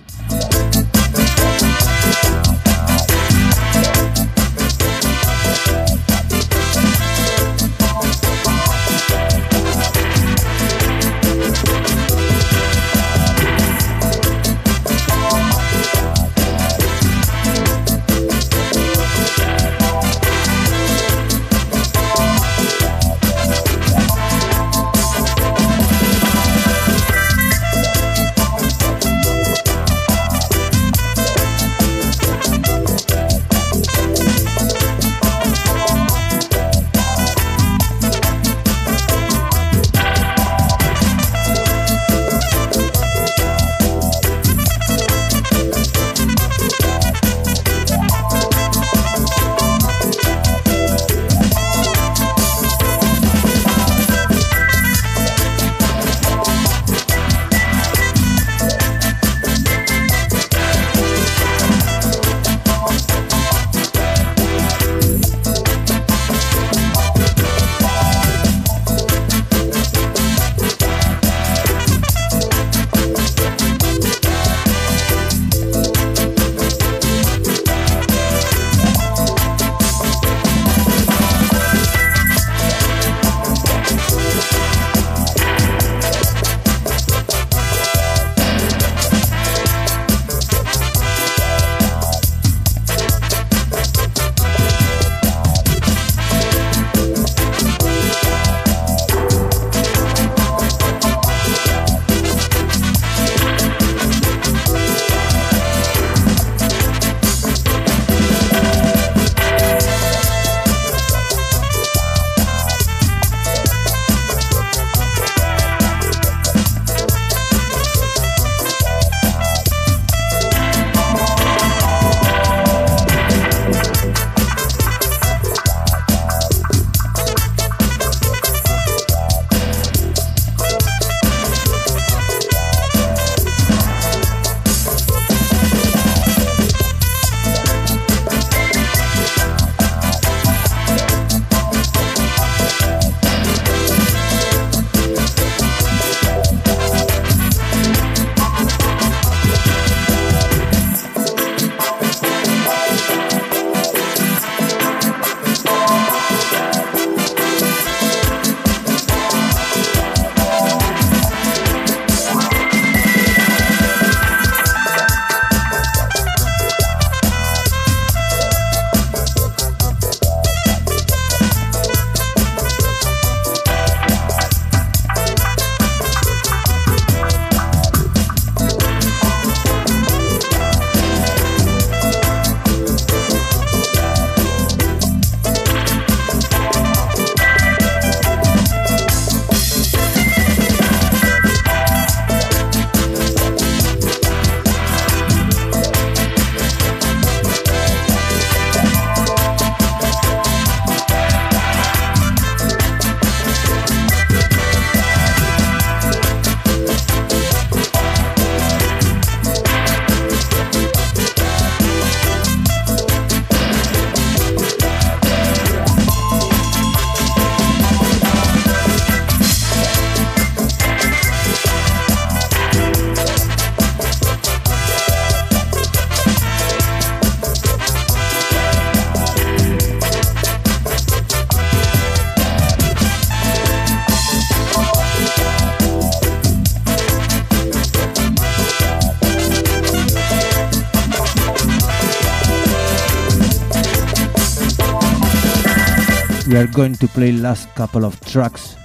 We are going to play last couple of tracks.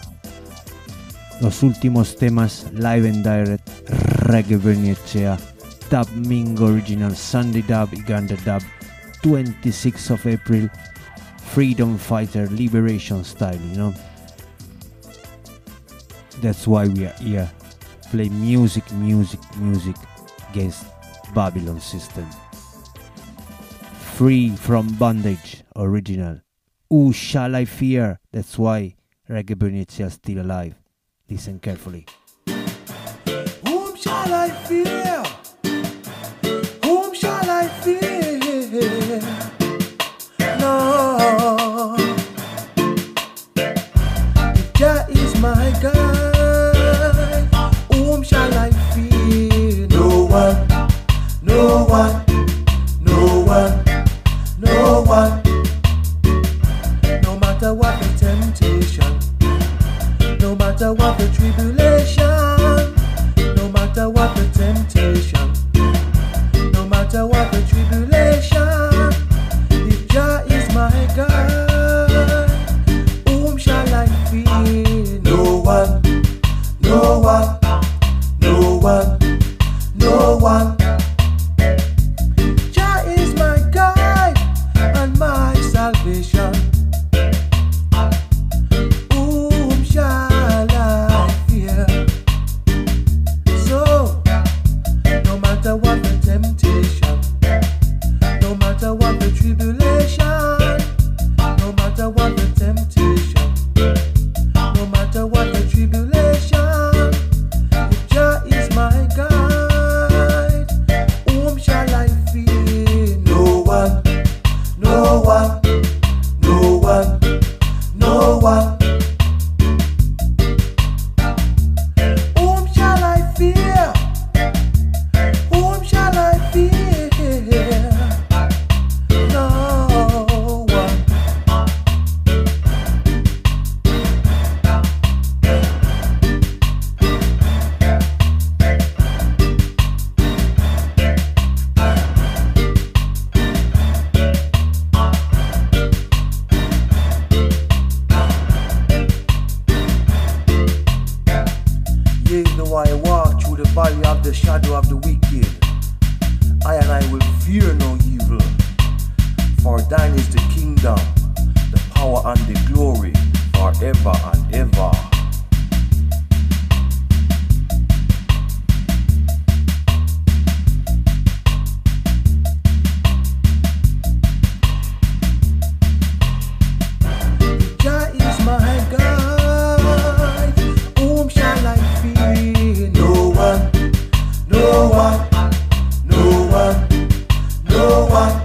Los últimos temas live and direct, Reggae Berniechea, Dub Mingo Original, Sunday Dub, Uganda Dub, 26th of April, Freedom Fighter, Liberation style, you know. That's why we are here. Play music against Babylon system. Free from bondage, original. Who shall I fear? That's why Reggae Berniechea is still alive. Listen carefully. Whom shall I fear? Whom shall I fear? No. If Jah is my guide, whom shall I fear? No one, no one, no one, no one. No matter what the temptation, no matter what the tribulation, no matter what the temptation, no matter what the tribulation, if Jah is my God, whom shall I fear? No one, no one, no one, no one. Jah is my guide and my salvation. Whom shall I fear? So, no matter what the temptation, no matter what the tribulation, no matter what the temptation, no matter what the tribulation, if Jah is my guide, whom shall I fear? No one, no one, no one, no one. Whom shall I fear? Whom shall I fear? No one. Yea, though I walk through the valley of the shadow of the wicked, I and I will fear no evil. For thine is the kingdom, the power and the glory, forever and ever. Jah is my guide, whom shall I fear? No one, no one, no one, no one.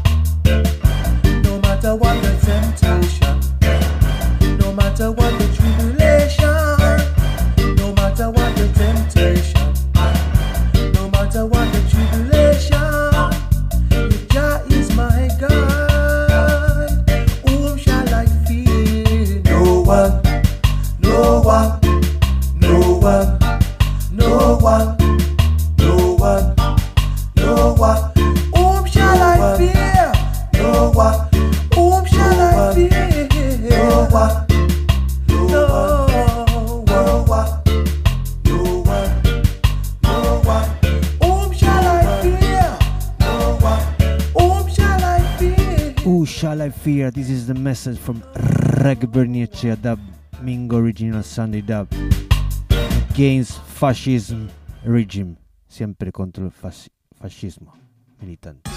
No matter what the temptation, no matter what the tribulation, no matter what the temptation, no matter what the tribulation, if Jah is my guide, whom shall I fear? No one, no one, no one, no one, no one, no one. Whom shall I fear? No one. Whom shall I fear? No one. No one. No one. No one. Whom shall I fear? No one. Whom shall I fear? Who shall I fear? This is the message from Reggae Berniechea Dub Mingo Original Sunday Dub. Against fascism regime. Siempre contro il fascismo militante.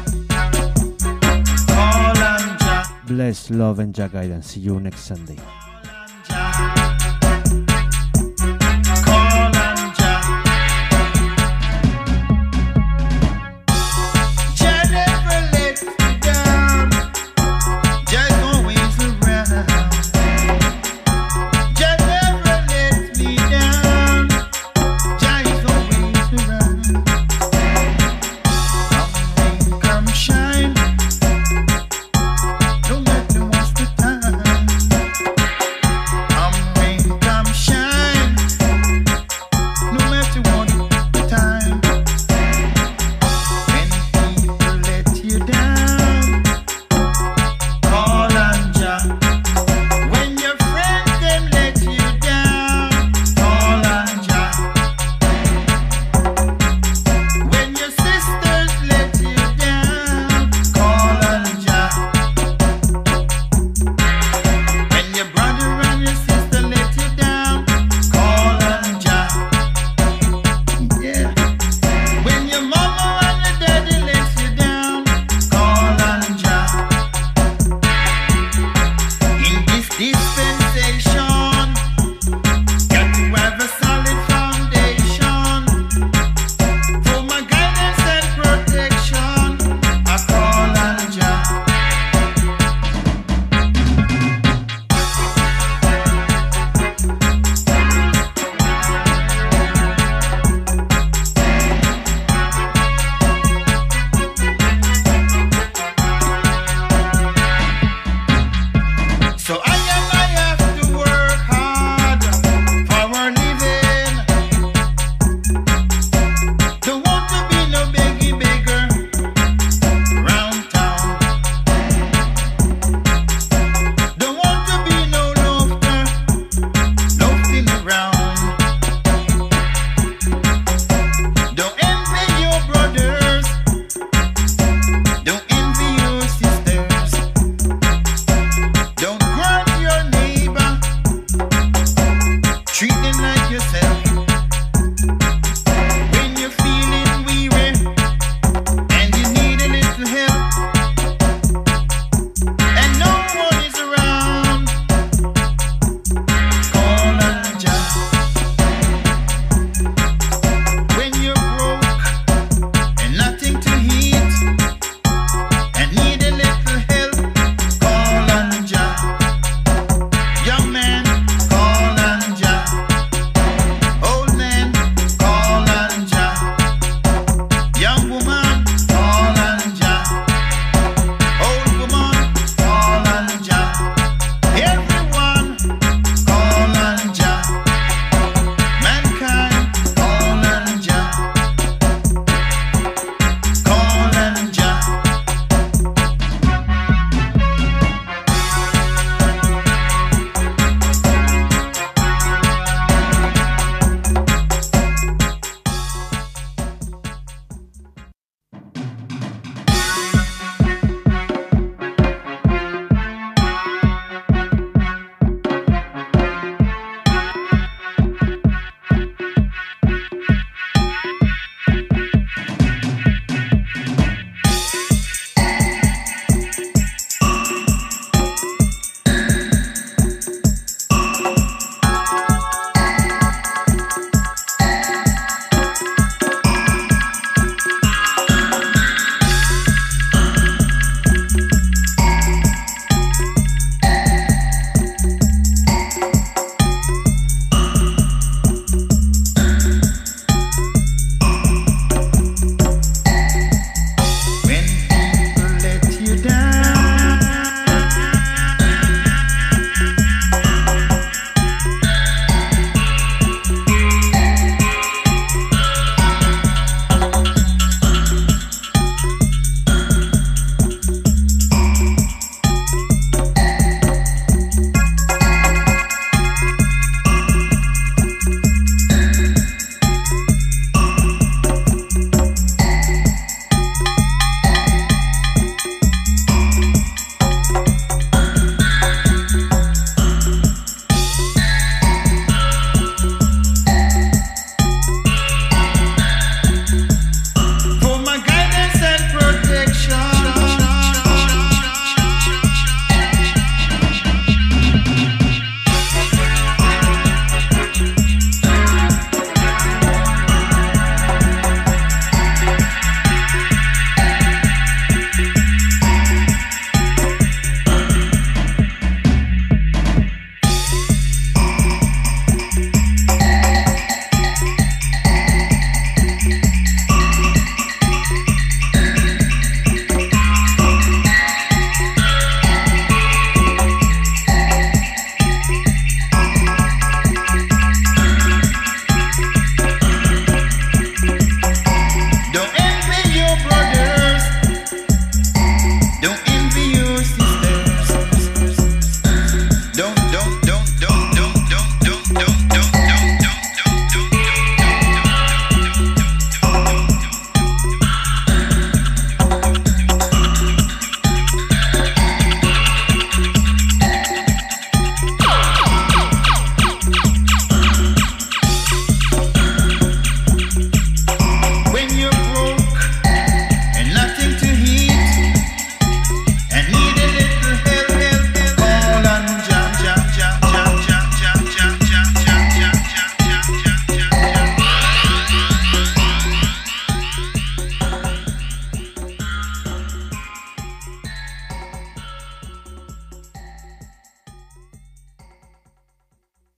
Bless, love and Jah guidance. See you next Sunday.